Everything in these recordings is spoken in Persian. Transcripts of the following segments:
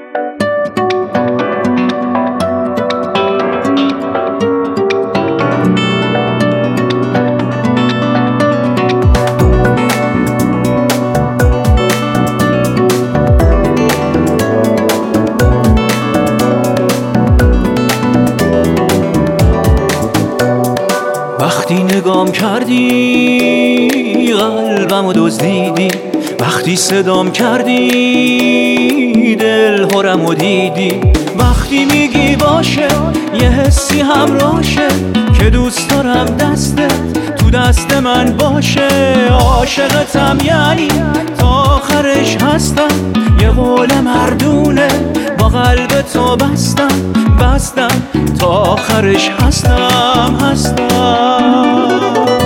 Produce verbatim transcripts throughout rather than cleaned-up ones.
وقتی نگام کردی قلبمو دزدیدی، وقتی صدام کردی دل هرمو دیدی، وقتی میگی باشه یه حسی همراشه که دوست دارم دستت تو دست من باشه. عاشقتم یعنی تا آخرش هستم، یه قول مردونه با قلب تو بستم بستم تا آخرش هستم هستم.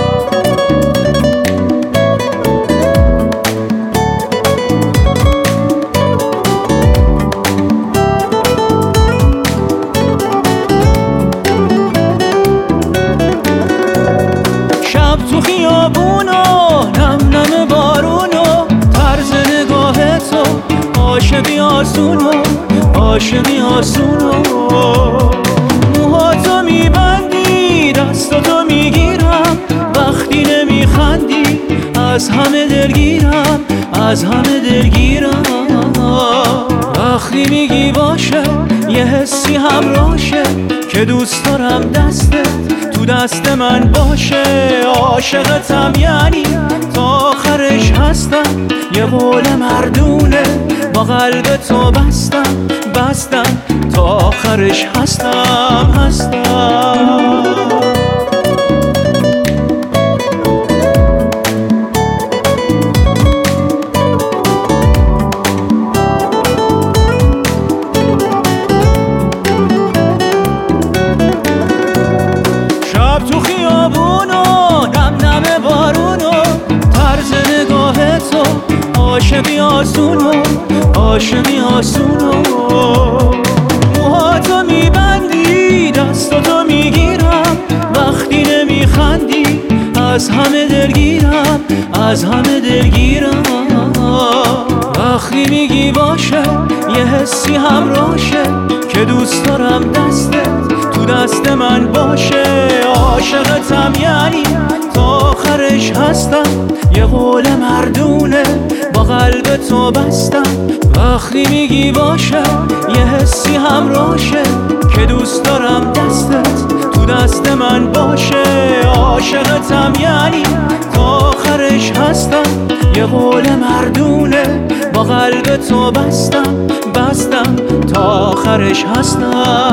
شب تو خیابونو نم نم بارونو، طرز نگاه تو عاشقی آسونو عاشقی آسونو. موهاتو میبندی دستاتو میگیرم، وقتی نمیخندی از همه دلگیرم از همه دلگیرم. وقتی میگی باشه یه حسی همراشه که دوست دارم دستت تو دست من باشه. عاشقتم یعنی تا آخرش هستم، یه قول مردونه با قلب تو بستم بستم تا آخرش هستم هستم. تو خیابونو نم نم بارونو، طرز نگاه تو عاشقی آسونو عاشقی آسونو. موهاتو میبندی دستاتو میگیرم، وقتی نمیخندی از همه دلگیرم از همه دلگیرم. وقتی میگی باشه یه حسی همراشه که دوست دارم دستت تو دست من باشه. عاشقتم یعنی تا آخرش هستم، یه قول مردونه با قلب تو بستم. وقتی میگی باشه یه حسی همراشه که دوست دارم دستت تو دست من باشه. عاشقتم یعنی تا آخرش هستم، یه قول مردونه با قلب تو بستم بستم تا آخرش هستم.